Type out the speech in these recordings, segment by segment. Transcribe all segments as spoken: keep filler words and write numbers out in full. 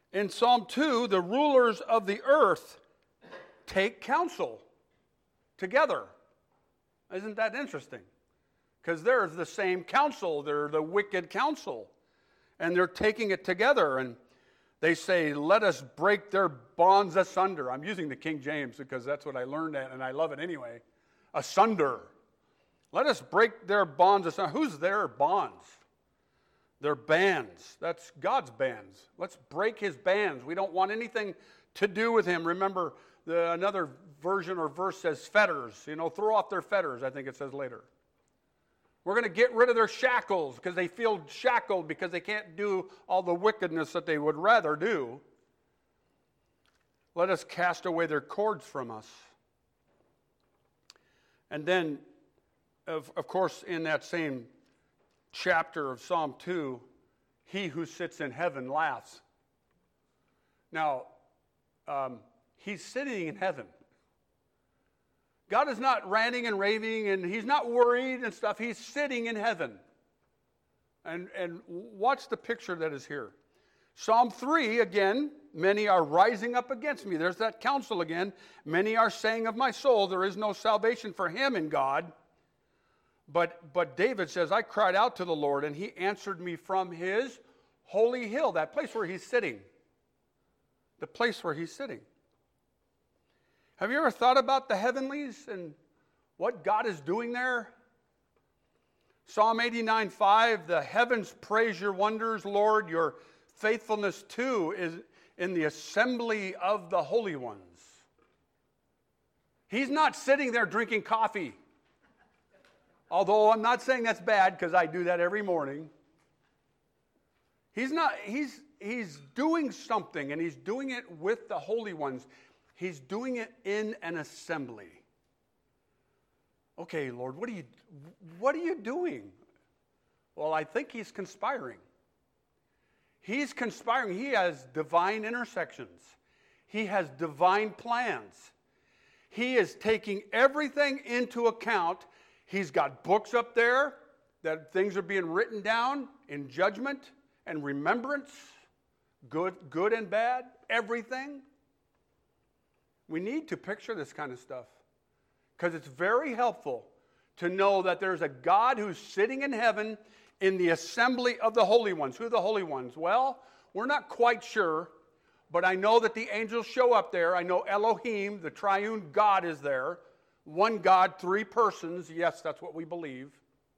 In Psalm two, the rulers of the earth take counsel together. Isn't that interesting? Because they're the same counsel. They're the wicked counsel. And they're taking it together. And they say, let us break their bonds asunder. I'm using the King James because that's what I learned at, and I love it anyway. Asunder. Let us break their bonds asunder. Who's their bonds? Their bands. That's God's bands. Let's break his bands. We don't want anything to do with him. Remember, the, another version or verse says fetters. You know, throw off their fetters, I think it says later. We're going to get rid of their shackles because they feel shackled because they can't do all the wickedness that they would rather do. Let us cast away their cords from us. And then, of, of course, in that same chapter of Psalm two, he who sits in heaven laughs. Now, um, he's sitting in heaven. God is not ranting and raving, and he's not worried and stuff. He's sitting in heaven. And, and watch the picture that is here. Psalm three, again, many are rising up against me. There's that counsel again. Many are saying of my soul, there is no salvation for him in God. But, but David says, I cried out to the Lord, and he answered me from his holy hill, that place where he's sitting. The place where he's sitting. Have you ever thought about the heavenlies and what God is doing there? Psalm eighty-nine five, the heavens praise your wonders, Lord. Your faithfulness too is in the assembly of the holy ones. He's not sitting there drinking coffee. Although I'm not saying that's bad because I do that every morning. He's not, he's, he's doing something, and he's doing it with the holy ones. He's doing it in an assembly. Okay, Lord, what are you, what are you doing? Well, I think he's conspiring. He's conspiring. He has divine intersections. He has divine plans. He is taking everything into account. He's got books up there that things are being written down in judgment and remembrance, good, good and bad, everything. We need to picture this kind of stuff because it's very helpful to know that there's a God who's sitting in heaven in the assembly of the holy ones. Who are the holy ones? Well, we're not quite sure, but I know that the angels show up there. I know Elohim, the triune God, is there. One God, three persons. Yes, that's what we believe.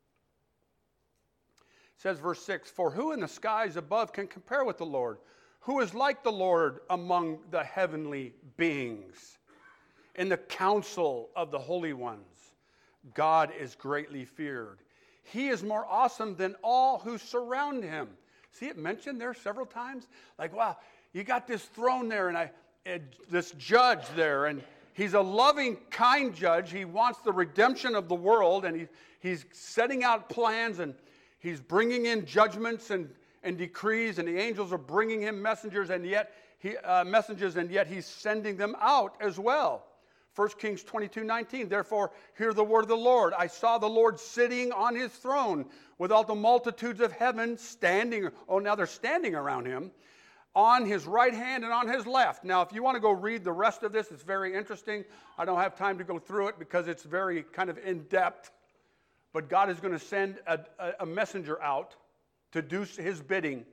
It says verse six, for who in the skies above can compare with the Lord? Who is like the Lord among the heavenly beings? In the council of the holy ones, God is greatly feared. He is more awesome than all who surround him. See it mentioned there several times? Like, wow, you got this throne there, and I, and this judge there, and he's a loving, kind judge. He wants the redemption of the world, and he, he's setting out plans, and he's bringing in judgments and and decrees, and the angels are bringing him messengers, and yet he uh, messengers, and yet he's sending them out as well. First Kings twenty-two nineteen. Therefore, hear the word of the Lord. I saw the Lord sitting on his throne with all the multitudes of heaven standing. Oh, now they're standing around him on his right hand and on his left. Now, if you want to go read the rest of this, it's very interesting. I don't have time to go through it because it's very kind of in depth. But God is going to send a, a, a messenger out to do his bidding,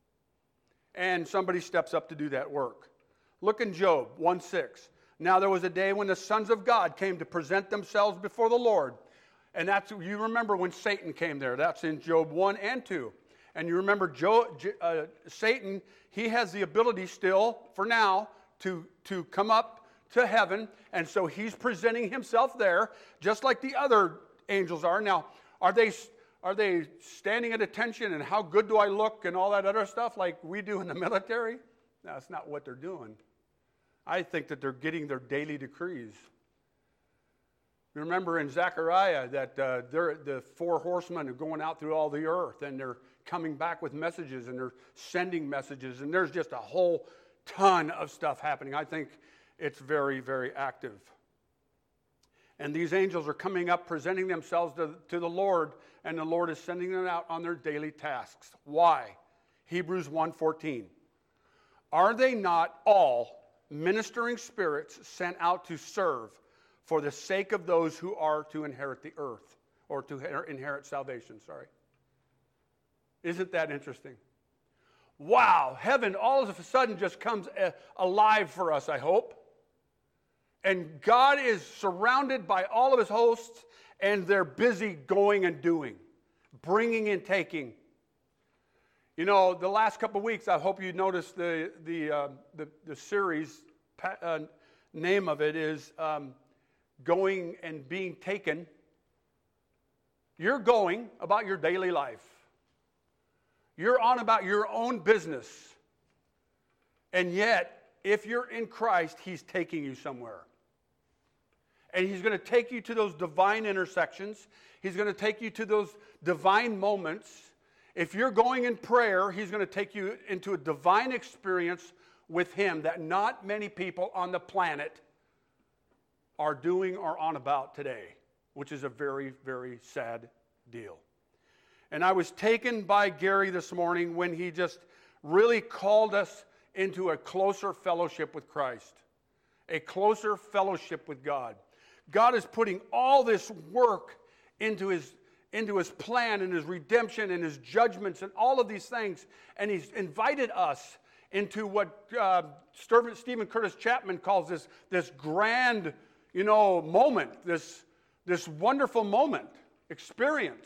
and somebody steps up to do that work. Look in Job one six. Now there was a day when the sons of God came to present themselves before the Lord. And that's, you remember when Satan came there. That's in Job one and two. And you remember Job, uh, Satan, he has the ability still, for now, to, to come up to heaven. And so he's presenting himself there, just like the other angels are. Now, are they... Are they standing at attention and how good do I look and all that other stuff like we do in the military? No, that's not what they're doing. I think that they're getting their daily decrees. Remember in Zechariah that uh, they're, the four horsemen are going out through all the earth, and they're coming back with messages, and they're sending messages, and there's just a whole ton of stuff happening. I think it's very, very active. And these angels are coming up, presenting themselves to, to the Lord, and the Lord is sending them out on their daily tasks. Why? Hebrews one fourteen. Are they not all ministering spirits sent out to serve for the sake of those who are to inherit the earth, or to inherit salvation, sorry. Isn't that interesting? Wow, heaven all of a sudden just comes alive for us, I hope. And God is surrounded by all of his hosts, and they're busy going and doing, bringing and taking. You know, the last couple of weeks, I hope you noticed the the uh, the, the series uh, name of it is um, Going and Being Taken. You're going about your daily life. You're on about your own business. And yet, if you're in Christ, he's taking you somewhere. And he's going to take you to those divine intersections. He's going to take you to those divine moments. If you're going in prayer, he's going to take you into a divine experience with him that not many people on the planet are doing or on about today, which is a very, very sad deal. And I was taken by Gary this morning when he just really called us into a closer fellowship with Christ, a closer fellowship with God. God is putting all this work into his, into his plan and his redemption and his judgments and all of these things, and he's invited us into what uh, Stephen Curtis Chapman calls this, this grand, you know, moment, this, this wonderful moment, experience.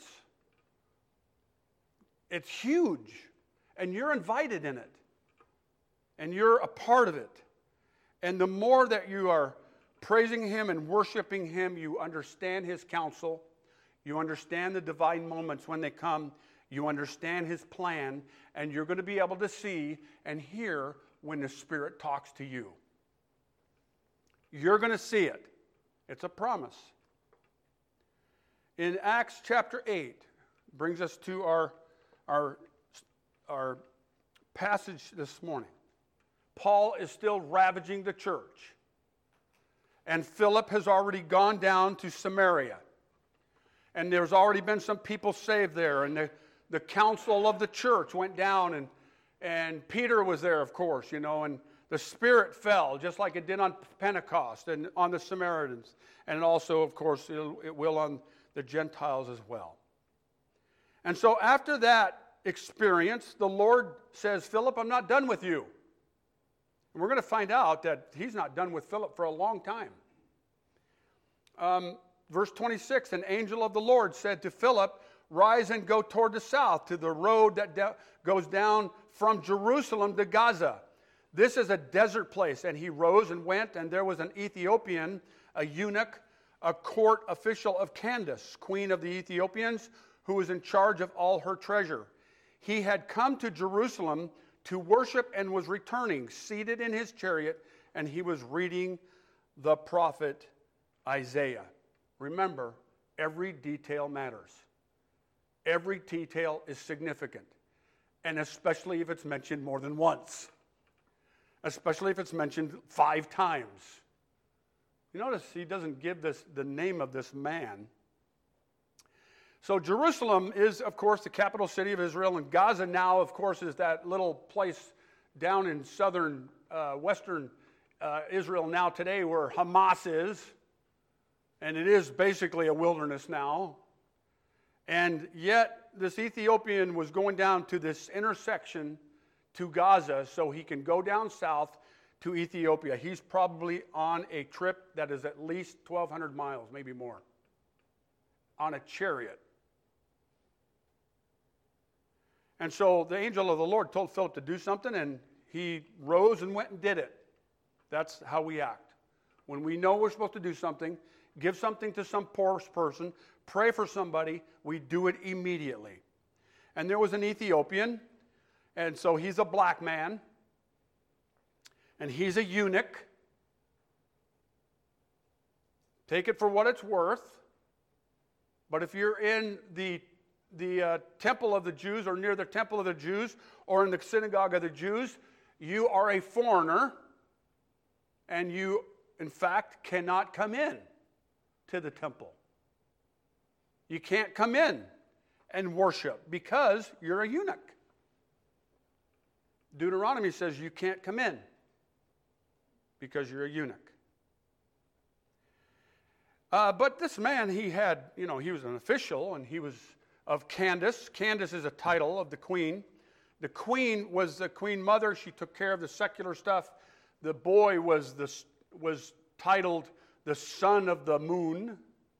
It's huge, and you're invited in it, and you're a part of it. And the more that you are praising him and worshiping him, you understand his counsel, you understand the divine moments when they come, you understand his plan, and you're going to be able to see and hear when the Spirit talks to you. You're going to see it. It's a promise. In Acts chapter eight, brings us to our, our, our passage this morning. Paul is still ravaging the church. And Philip has already gone down to Samaria. And there's already been some people saved there. And the, the council of the church went down. And, and Peter was there, of course, you know. And the Spirit fell, just like it did on Pentecost and on the Samaritans. And also, of course, it, it will on the Gentiles as well. And so after that experience, the Lord says, Philip, I'm not done with you. And we're going to find out that he's not done with Philip for a long time. Um, verse twenty-six, an angel of the Lord said to Philip, rise and go toward the south to the road that de- goes down from Jerusalem to Gaza. This is a desert place. And he rose and went, and there was an Ethiopian, a eunuch, a court official of Candace, queen of the Ethiopians, who was in charge of all her treasure. He had come to Jerusalem to worship and was returning, seated in his chariot, and he was reading the prophet Isaiah. Remember, every detail matters. Every detail is significant, and especially if it's mentioned more than once, especially if it's mentioned five times. You notice he doesn't give this the name of this man. So Jerusalem is, of course, the capital city of Israel, and Gaza now, of course, is that little place down in southern, uh, western uh, Israel now today where Hamas is, and it is basically a wilderness now. And yet, this Ethiopian was going down to this intersection to Gaza so he can go down south to Ethiopia. He's probably on a trip that is at least twelve hundred miles, maybe more, on a chariot. And so the angel of the Lord told Philip to do something, and he rose and went and did it. That's how we act. When we know we're supposed to do something, give something to some poor person, pray for somebody, we do it immediately. And there was an Ethiopian, and so he's a black man, and he's a eunuch. Take it for what it's worth. But if you're in the the uh, temple of the Jews, or near the temple of the Jews, or in the synagogue of the Jews, you are a foreigner, and you, in fact, cannot come in to the temple. You can't come in and worship because you're a eunuch. Deuteronomy says you can't come in because you're a eunuch. Uh, but this man, he had, you know, he was an official, and he was of Candace. Candace is a title of the queen. The queen was the queen mother. She took care of the secular stuff. The boy was the was titled the son of the moon.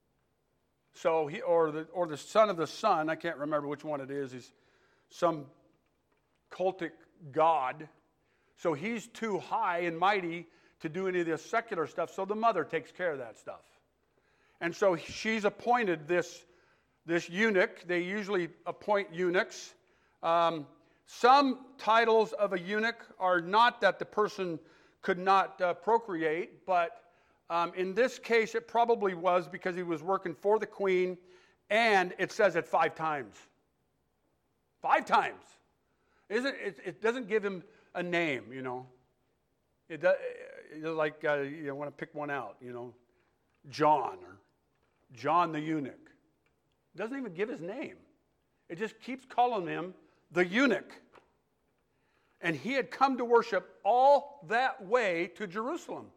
So he or the or the son of the sun. I can't remember which one it is. He's some cultic god. So he's too high and mighty to do any of this secular stuff. So the mother takes care of that stuff. And so she's appointed this this eunuch. They usually appoint eunuchs. Um, Some titles of a eunuch are not that the person could not uh, procreate, but um, in this case it probably was because he was working for the queen, and it says it five times. Five times. Isn't it? It doesn't give him a name, you know. It does, it, like uh, you want to pick one out, you know, John or John the eunuch. It doesn't even give his name. It just keeps calling him the eunuch. And he had come to worship all that way to Jerusalem.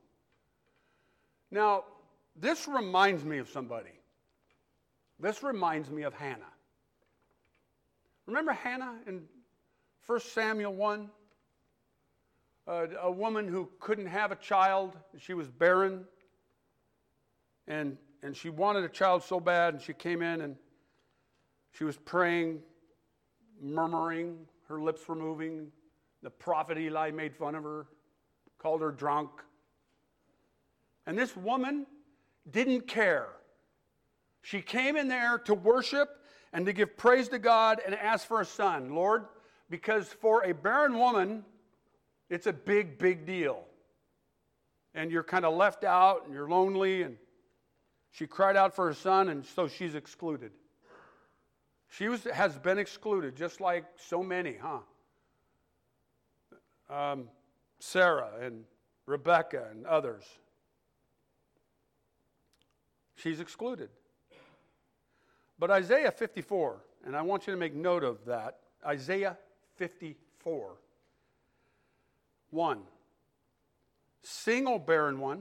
Now, this reminds me of somebody. This reminds me of Hannah. Remember Hannah in First Samuel one? Uh, a woman who couldn't have a child. She was barren. And, and she wanted a child so bad, and she came in and she was praying, murmuring, her lips were moving. The prophet Eli made fun of her, called her drunk. And this woman didn't care. She came in there to worship and to give praise to God and ask for a son. Lord, because for a barren woman, it's a big, big deal. And you're kind of left out and you're lonely. And she cried out for her son, and so she's excluded. She was, has been excluded, just like so many, huh? Um, Sarah and Rebecca and others. She's excluded. But Isaiah fifty-four, and I want you to make note of that. Isaiah fifty-four. One. Sing, O barren one,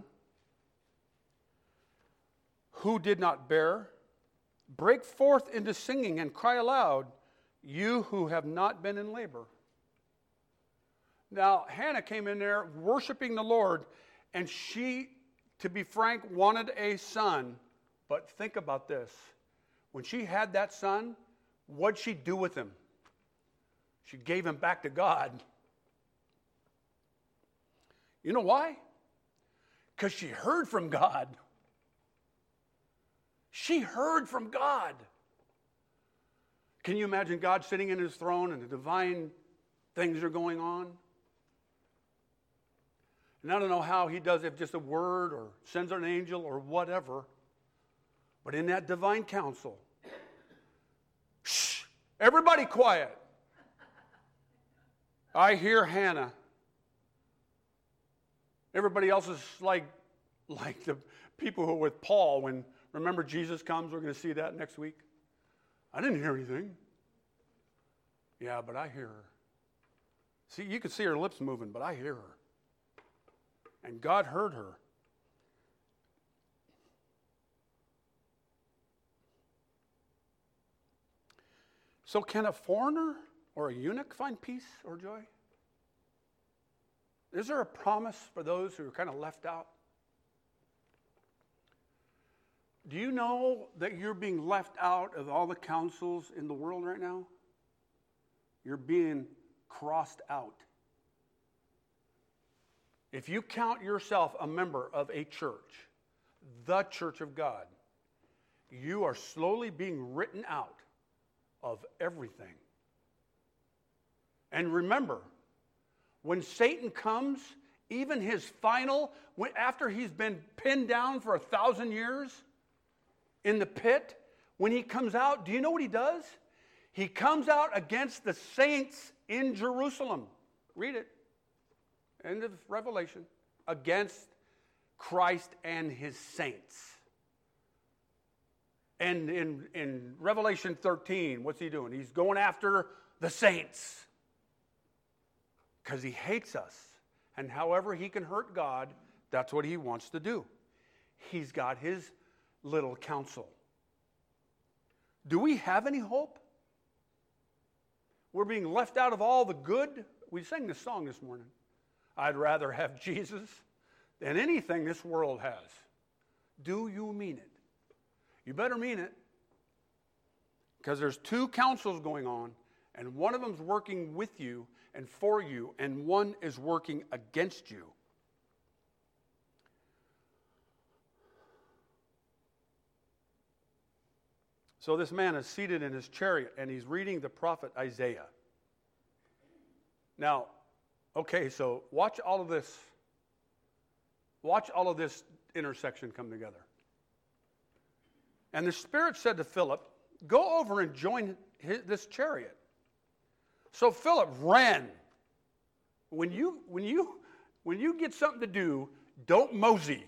who did not bear. Break forth into singing and cry aloud, you who have not been in labor. Now, Hannah came in there worshiping the Lord, and she, to be frank, wanted a son. But think about this. When she had that son, what'd she do with him? She gave him back to God. You know why? Because she heard from God. She heard from God. Can you imagine God sitting in his throne and the divine things are going on? And I don't know how he does it, just a word or sends an angel or whatever. But in that divine council, shh, everybody quiet. I hear Hannah. Everybody else is like, like the people who were with Paul when, remember, Jesus comes. We're going to see that next week. I didn't hear anything. Yeah, but I hear her. See, you can see her lips moving, but I hear her. And God heard her. So can a foreigner or a eunuch find peace or joy? Is there a promise for those who are kind of left out? Do you know that you're being left out of all the councils in the world right now? You're being crossed out. If you count yourself a member of a church, the church of God, you are slowly being written out of everything. And remember, when Satan comes, even his final, after he's been pinned down for a thousand years in the pit, when he comes out, do you know what he does? He comes out against the saints in Jerusalem. Read it. End of Revelation. Against Christ and his saints. And in, in Revelation thirteen, what's he doing? He's going after the saints. because he hates us. And however he can hurt God, that's what he wants to do. He's got his little counsel. Do we have any hope? We're being left out of all the good. We sang this song this morning. I'd rather have Jesus than anything this world has. Do you mean it? You better mean it. Because there's two counsels going on, and one of them's working with you and for you, and one is working against you. So this man is seated in his chariot, and he's reading the prophet Isaiah. Now, okay, so watch all of this. Watch all of this intersection come together. And the Spirit said to Philip, go over and join his, this chariot. So Philip ran. When you, when you, when you get something to do, don't mosey.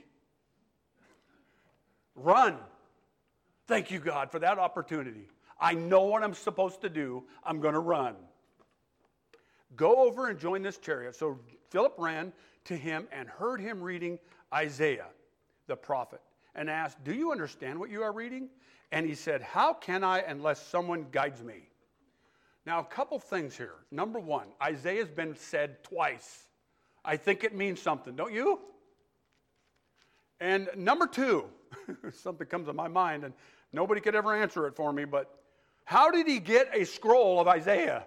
Run. Thank you, God, for that opportunity. I know what I'm supposed to do. I'm going to run. Go over and join this chariot. So Philip ran to him and heard him reading Isaiah, the prophet, and asked, do you understand what you are reading? And he said, how can I unless someone guides me? Now, a couple things here. Number one, Isaiah's been said twice. I think it means something, don't you? And number two, something comes to my mind, and nobody could ever answer it for me, but how did he get a scroll of Isaiah?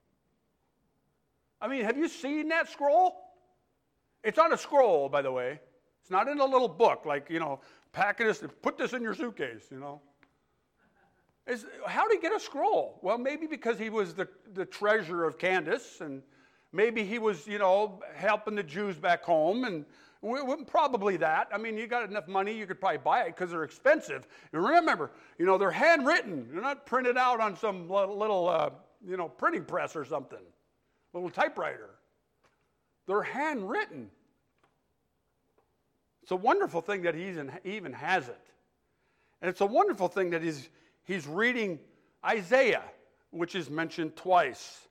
I mean, have you seen that scroll? It's on a scroll, by the way. It's not in a little book, like, you know, pack this, put this in your suitcase, you know. It's, how did he get a scroll? Well, maybe because he was the, the treasurer of Candace, and maybe he was, you know, helping the Jews back home, and probably that. I mean, you got enough money, you could probably buy it because they're expensive. And remember, you know, they're handwritten. They're not printed out on some little, uh, you know, printing press or something, little typewriter. They're handwritten. It's a wonderful thing that he even has it. And it's a wonderful thing that he's, he's reading Isaiah, which is mentioned twice.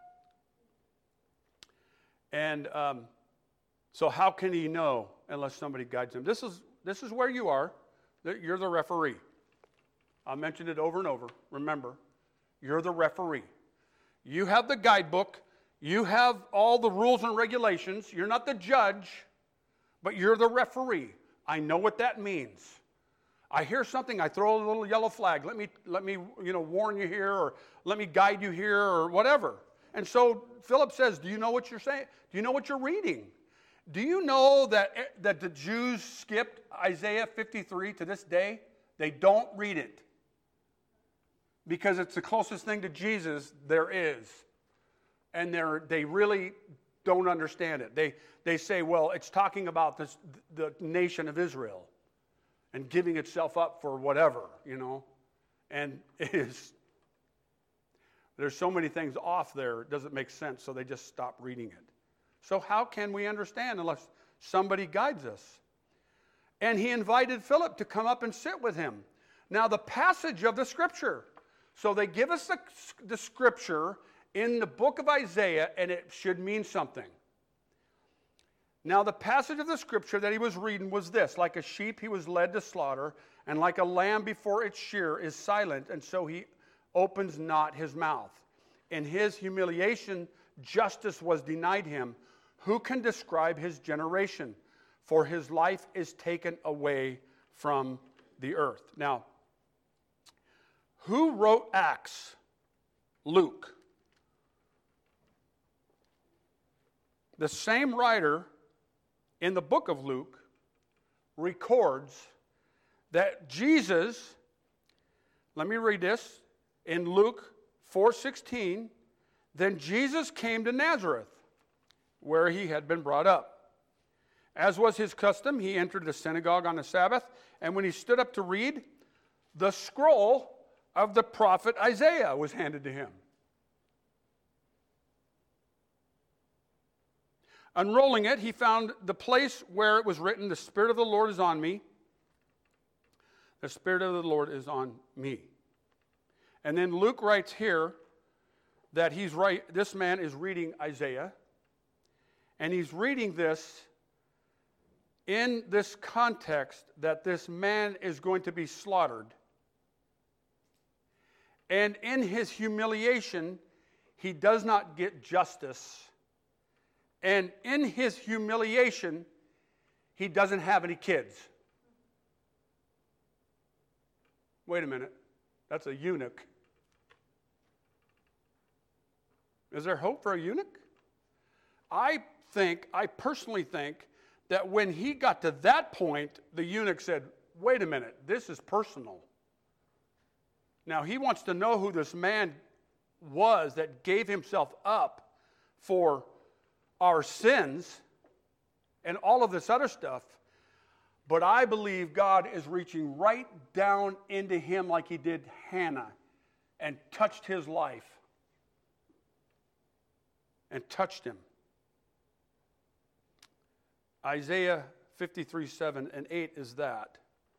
And um, so how can he know unless somebody guides him? This is, this is where you are. You're the referee. I'll mention it over and over. Remember, you're the referee. You have the guidebook. You have all the rules and regulations. You're not the judge, but you're the referee. I know what that means. I hear something, I throw a little yellow flag. Let me, let me, you know, warn you here, or let me guide you here, or whatever. And so Philip says, do you know what you're saying? Do you know what you're reading? Do you know that, that the Jews skipped Isaiah fifty-three to this day? They don't read it because it's the closest thing to Jesus there is. And they're, they really don't understand it. They, they say, well, it's talking about this, the nation of Israel and giving itself up for whatever, you know. And it is, there's so many things off there, it doesn't make sense, so they just stop reading it. So how can we understand unless somebody guides us? And he invited Philip to come up and sit with him. Now, the passage of the scripture. So they give us the, the scripture in the book of Isaiah, and it should mean something. Now, the passage of the scripture that he was reading was this: like a sheep he was led to slaughter, and like a lamb before its shearer is silent, and so he opens not his mouth. In his humiliation, justice was denied him. Who can describe his generation? For his life is taken away from the earth. Now, who wrote Acts? Luke. The same writer in the book of Luke records that Jesus, let me read this, in Luke four sixteen, then Jesus came to Nazareth, where he had been brought up. As was his custom, he entered the synagogue on the Sabbath, and when he stood up to read, the scroll of the prophet Isaiah was handed to him. Unrolling it, he found the place where it was written, "The Spirit of the Lord is on me. The Spirit of the Lord is on me." And then Luke writes here that he's right. This man is reading Isaiah. And he's reading this in this context that this man is going to be slaughtered. And in his humiliation, he does not get justice. And in his humiliation, he doesn't have any kids. Wait a minute. That's a eunuch. Is there hope for a eunuch? I think, I personally think, that when he got to that point, the eunuch said, wait a minute, this is personal. Now, he wants to know who this man was that gave himself up for our sins and all of this other stuff. But I believe God is reaching right down into him like he did Hannah and touched his life and touched him. Isaiah fifty-three, seven and eight is that.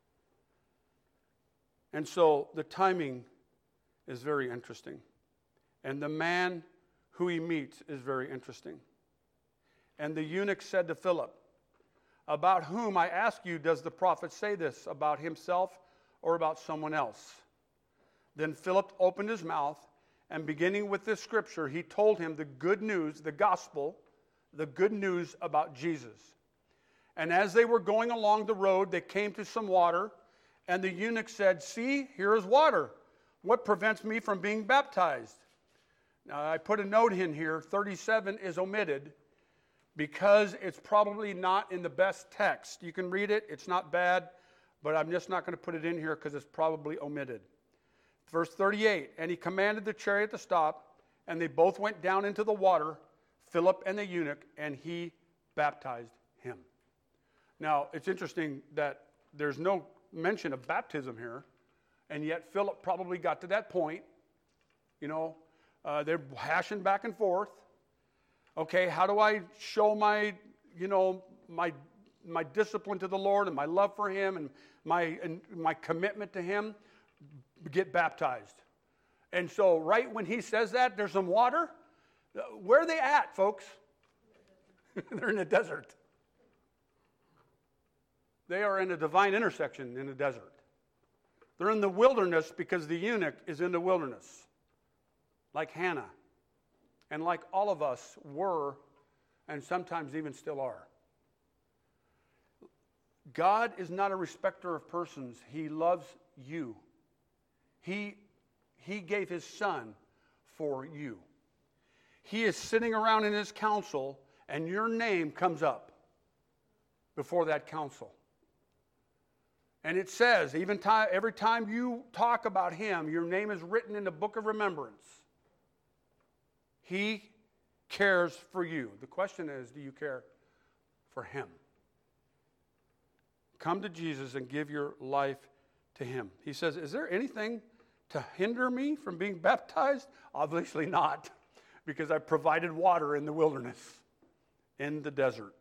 And so the timing is very interesting. And the man who he meets is very interesting. And the eunuch said to Philip, about whom, I ask you, does the prophet say this, about himself or about someone else? Then Philip opened his mouth, and beginning with this scripture, he told him the good news, the gospel, the good news about Jesus. And as they were going along the road, they came to some water, and the eunuch said, see, here is water. What prevents me from being baptized? Now, I put a note in here, thirty-seven is omitted, because it's probably not in the best text. You can read it, it's not bad, but I'm just not going to put it in here because it's probably omitted. Verse thirty-eight, and he commanded the chariot to stop, and they both went down into the water, Philip and the eunuch, and he baptized him. Now, it's interesting that there's no mention of baptism here, and yet Philip probably got to that point. You know, uh, they're hashing back and forth. Okay, how do I show my, you know, my my discipline to the Lord and my love for him and my and my commitment to him? Get baptized. And so right when he says that, there's some water. Where are they at, folks? They're in the desert. They are in a divine intersection in the desert. They're in the wilderness because the eunuch is in the wilderness, like Hannah, and like all of us were, and sometimes even still are. God is not a respecter of persons. He loves you. He, he gave his son for you. He is sitting around in his council, and your name comes up before that council. And it says, even time, every time you talk about him, your name is written in the book of remembrance. He cares for you. The question is, do you care for him? Come to Jesus and give your life to him. He says, is there anything to hinder me from being baptized? Obviously not, because I provided water in the wilderness, in the desert.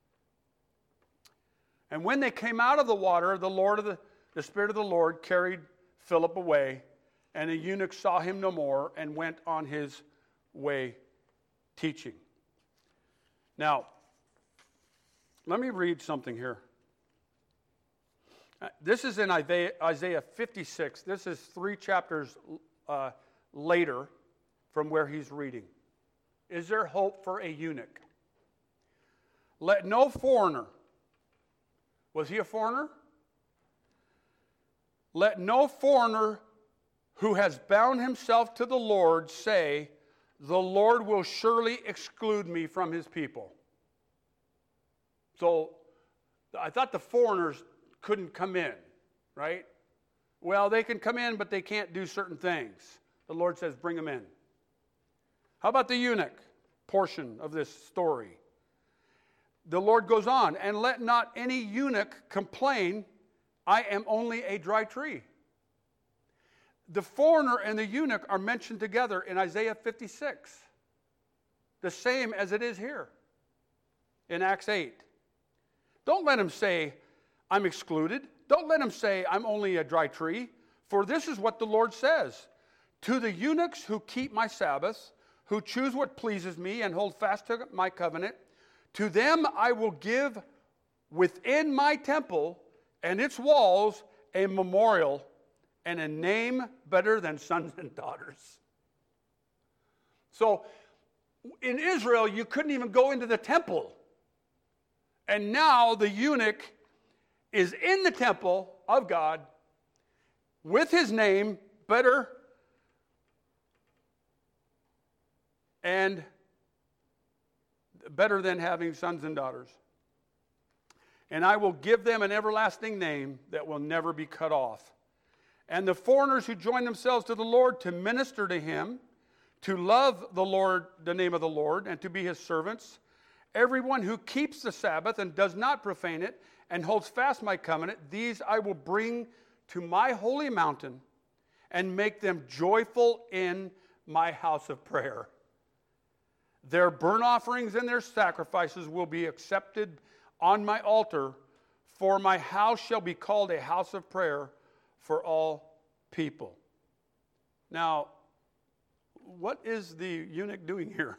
And when they came out of the water, the Lord of the, the Spirit of the Lord carried Philip away, and the eunuch saw him no more and went on his way teaching. Now, let me read something here. Uh, this is in Isaiah fifty-six. This is three chapters uh, later from where he's reading. Is there hope for a eunuch? Let no foreigner. Was he a foreigner? Let no foreigner who has bound himself to the Lord say, the Lord will surely exclude me from his people. So I thought the foreigners couldn't come in, right? Well, they can come in, but they can't do certain things. The Lord says, bring them in. How about the eunuch portion of this story? The Lord goes on, and let not any eunuch complain, I am only a dry tree. The foreigner and the eunuch are mentioned together in Isaiah fifty-six, the same as it is here in Acts eight. Don't let him say, I'm excluded. Don't let him say, I'm only a dry tree. For this is what the Lord says, to the eunuchs who keep my Sabbaths, who choose what pleases me and hold fast to my covenant, To them I will give within my temple and its walls a memorial and a name better than sons and daughters. So in Israel, you couldn't even go into the temple. And now the eunuch is in the temple of God with his name better and better than having sons and daughters. And I will give them an everlasting name that will never be cut off. And the foreigners who join themselves to the Lord to minister to him, to love the Lord, the name of the Lord, and to be his servants, everyone who keeps the Sabbath and does not profane it and holds fast my covenant, these I will bring to my holy mountain and make them joyful in my house of prayer. Their burnt offerings and their sacrifices will be accepted on my altar, for my house shall be called a house of prayer for all people. Now, what is the eunuch doing here?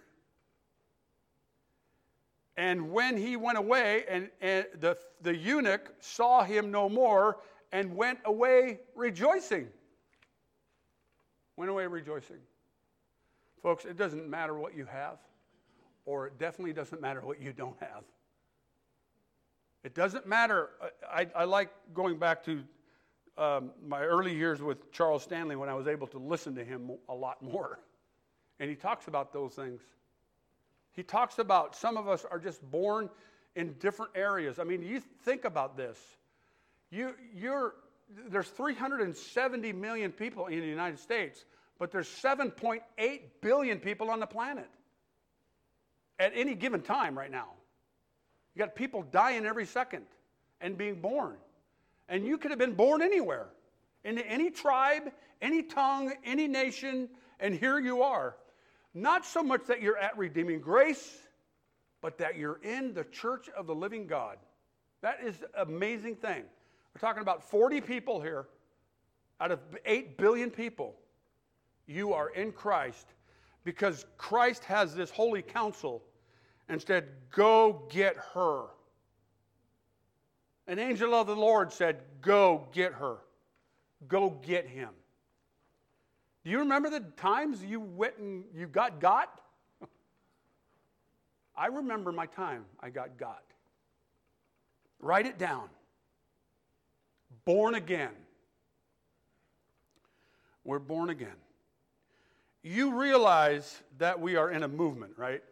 And when he went away, and, and the, the eunuch saw him no more and went away rejoicing. Went away rejoicing. Folks, it doesn't matter what you have, or it definitely doesn't matter what you don't have. It doesn't matter. I, I like going back to um, my early years with Charles Stanley when I was able to listen to him a lot more. And he talks about those things. He talks about some of us are just born in different areas. I mean, you think about this. You, you're, there's three hundred seventy million people in the United States, but there's seven point eight billion people on the planet at any given time right now. You got people dying every second and being born. And you could have been born anywhere, into any tribe, any tongue, any nation, and here you are. Not so much that you're at redeeming grace, but that you're in the church of the living God. That is an amazing thing. We're talking about forty people here out of eight billion people. You are in Christ because Christ has this holy counsel and said, go get her. An angel of the Lord said, go get her. Go get him. Do you remember the times you went and you got got? I remember my time I got got. Write it down. Born again. We're born again. You realize that we are in a movement, right?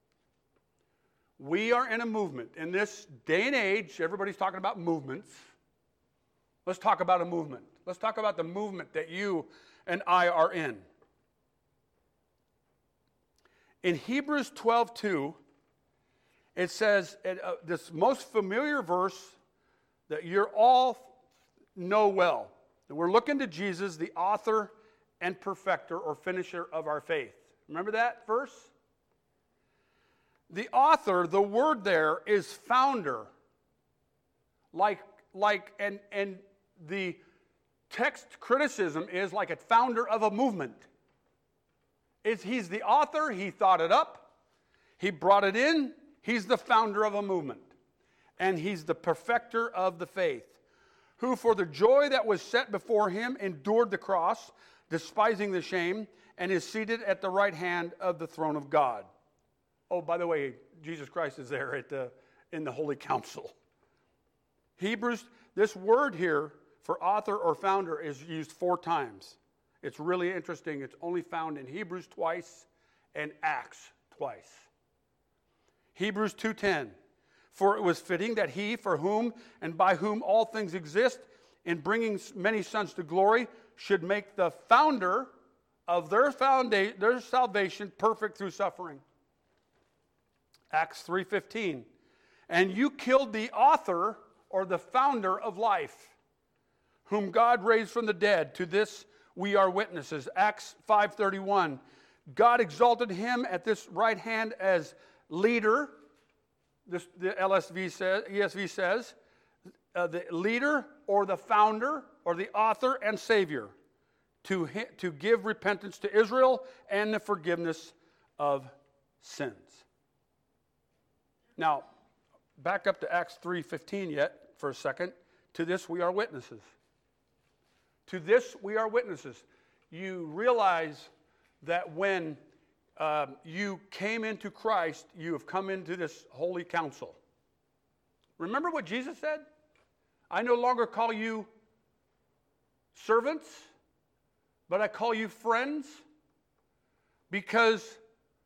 We are in a movement. In this day and age, everybody's talking about movements. Let's talk about a movement. Let's talk about the movement that you and I are in. In Hebrews twelve two, it says, uh, this most familiar verse that you all know well. And we're looking to Jesus, the author and perfecter or finisher of our faith. Remember that verse? The author, the word there is founder. Like, like, and, and the text criticism is like a founder of a movement. It's, he's the author, he thought it up, he brought it in, he's the founder of a movement. And he's the perfecter of the faith, who for the joy that was set before him endured the cross, despising the shame, and is seated at the right hand of the throne of God. Oh, by the way, Jesus Christ is there at the, in the Holy Council. Hebrews, this word here for author or founder is used four times. It's really interesting. It's only found in Hebrews twice and Acts twice. Hebrews two ten. For it was fitting that he, for whom and by whom all things exist, in bringing many sons to glory, should make the founder of their foundation, their salvation perfect through suffering. Acts three fifteen. And you killed the author or the founder of life, whom God raised from the dead. To this we are witnesses. Acts five thirty-one. God exalted him at this right hand as leader. This, the L S V says, E S V says, uh, the leader or the founder or the author and savior to, to give repentance to Israel and the forgiveness of sins. Now, back up to Acts three fifteen yet for a second. To this we are witnesses. To this we are witnesses. You realize that when um, you came into Christ, you have come into this holy council. Remember what Jesus said? I no longer call you servants, but I call you friends, because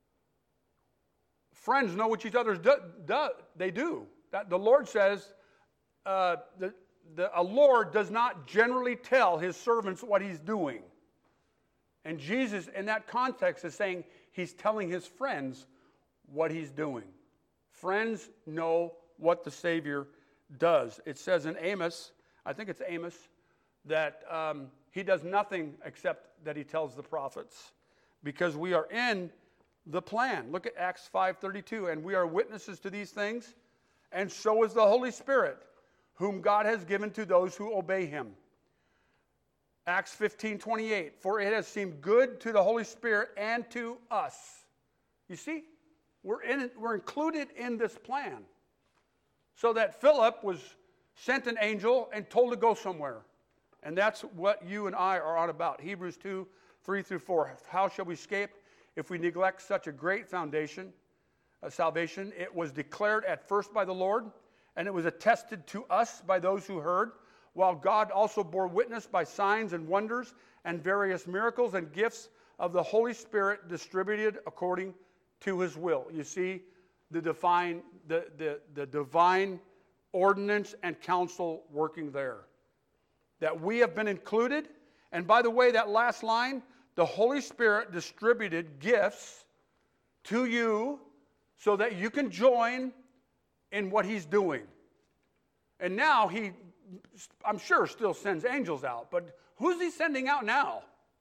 friends know what each other do, do. They do. That the Lord says, uh, the, the, a Lord does not generally tell his servants what he's doing. And Jesus, in that context, is saying he's telling his friends what he's doing. Friends know what the Savior does. It says in Amos, I think it's Amos, that um, he does nothing except that he tells the prophets, because we are in the plan. Look at Acts five thirty-two. And we are witnesses to these things, and so is the Holy Spirit, whom God has given to those who obey him. Acts fifteen twenty-eight. For it has seemed good to the Holy Spirit and to us. You see, we're in, we're included in this plan. So that Philip was sent an angel and told to go somewhere. And that's what you and I are on about. Hebrews two, three through four. How shall we escape if we neglect such a great foundation of salvation? It was declared at first by the Lord, and it was attested to us by those who heard, while God also bore witness by signs and wonders and various miracles and gifts of the Holy Spirit distributed according to his will. You see the divine, the, the, the divine ordinance and counsel working there. That we have been included. And by the way, that last line, the Holy Spirit distributed gifts to you so that you can join in what he's doing. And now he, I'm sure, still sends angels out. But who's he sending out now?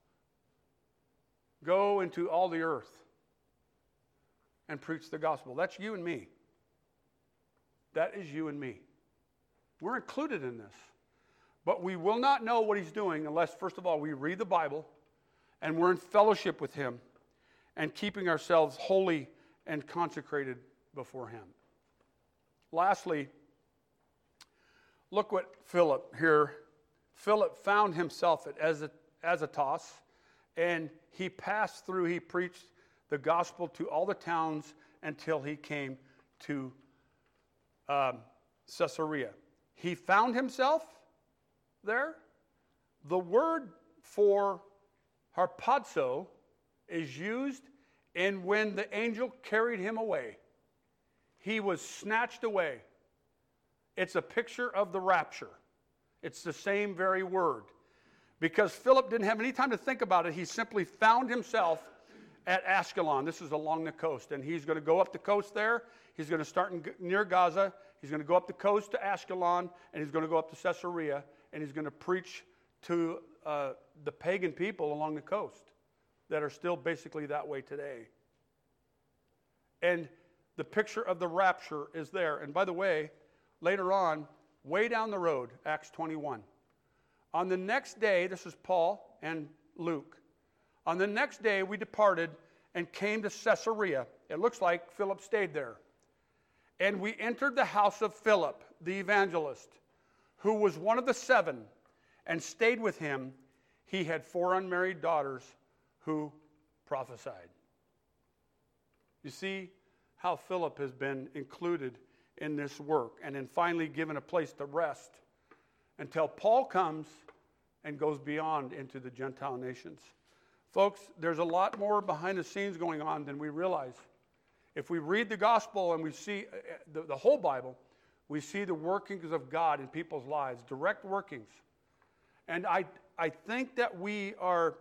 Go into all the earth and preach the gospel. That's you and me. That is you and me. We're included in this. But we will not know what he's doing unless, first of all, we read the Bible and we're in fellowship with him and keeping ourselves holy and consecrated before him. Lastly, look what Philip here. Philip found himself at Azotus, and he passed through, he preached the gospel to all the towns until he came to um, Caesarea. He found himself there. The word for harpazo is used in when the angel carried him away. He was snatched away. It's a picture of the rapture. It's the same very word. Because Philip didn't have any time to think about it, he simply found himself at Ashkelon. This is along the coast, and he's going to go up the coast there. He's going to start in, near Gaza. He's going to go up the coast to Ashkelon, and he's going to go up to Caesarea, and he's going to preach to uh, the pagan people along the coast that are still basically that way today. And the picture of the rapture is there. And by the way, later on, way down the road, Acts twenty-one. On the next day, this is Paul and Luke. On the next day, we departed and came to Caesarea. It looks like Philip stayed there. And we entered the house of Philip, the evangelist, who was one of the seven, and stayed with him. He had four unmarried daughters who prophesied. You see how Philip has been included in this work and then finally given a place to rest until Paul comes and goes beyond into the Gentile nations. Folks, there's a lot more behind the scenes going on than we realize. If we read the gospel and we see the, the whole Bible, we see the workings of God in people's lives, direct workings. And I, I think that we are,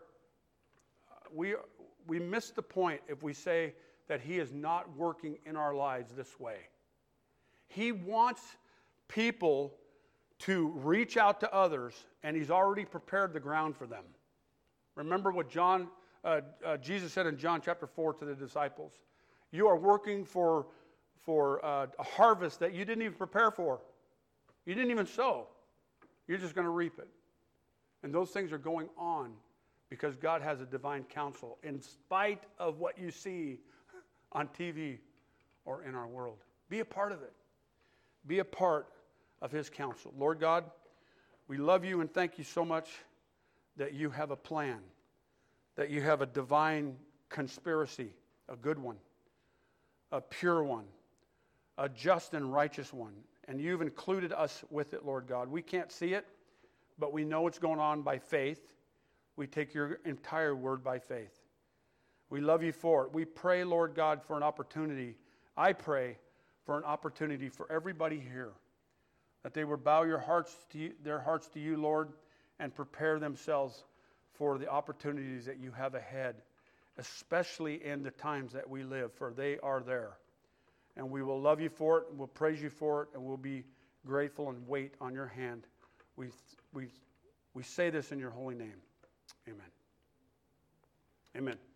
we, we miss the point if we say that he is not working in our lives this way. He wants people to reach out to others, and he's already prepared the ground for them. Remember what John, uh, uh, Jesus said in John chapter four to the disciples. You are working for, for uh, a harvest that you didn't even prepare for. You didn't even sow. You're just going to reap it. And those things are going on because God has a divine counsel in spite of what you see on T V or in our world. Be a part of it. Be a part of his counsel. Lord God, we love you and thank you so much that you have a plan, that you have a divine conspiracy, a good one, a pure one, a just and righteous one. And you've included us with it, Lord God. We can't see it, but we know it's going on by faith. We take your entire word by faith. We love you for it. We pray, Lord God, for an opportunity. I pray for an opportunity for everybody here, that they would bow your hearts to you, their hearts to you, Lord, and prepare themselves for the opportunities that you have ahead, especially in the times that we live, for they are there. And we will love you for it, and we'll praise you for it, and we'll be grateful and wait on your hand. We, we, we say this in your holy name. Amen. Amen.